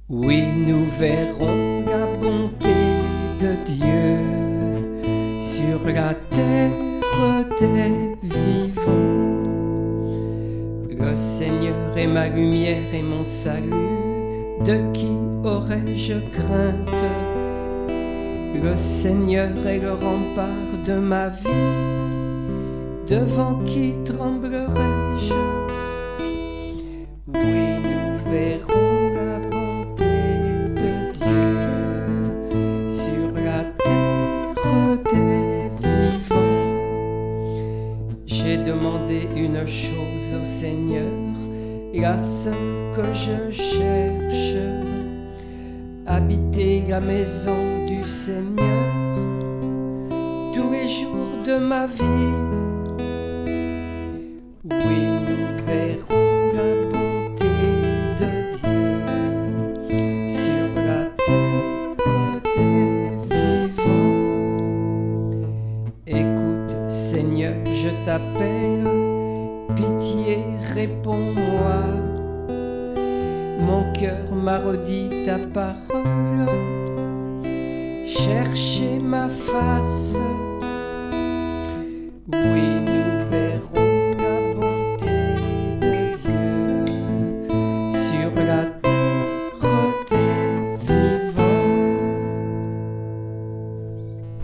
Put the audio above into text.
Oui, nous verrons la bonté de Dieu sur la terre des vivants. Le Seigneur est ma lumière et mon salut, de qui aurais-je crainte? Le Seigneur est le rempart de ma vie, devant qui tremblerai-je? Oui, nous verrons la bonté de Dieu sur la terre des vivants. J'ai demandé une chose au Seigneur, la seule que je cherche, habiter la maison du Seigneur tous les jours de ma vie. Oui, nous verrons la bonté de Dieu sur la terre des vivants. Écoute, Seigneur, je t'appelle, pitié, réponds-moi. Mon cœur m'a redit ta parole, cherchez ma face.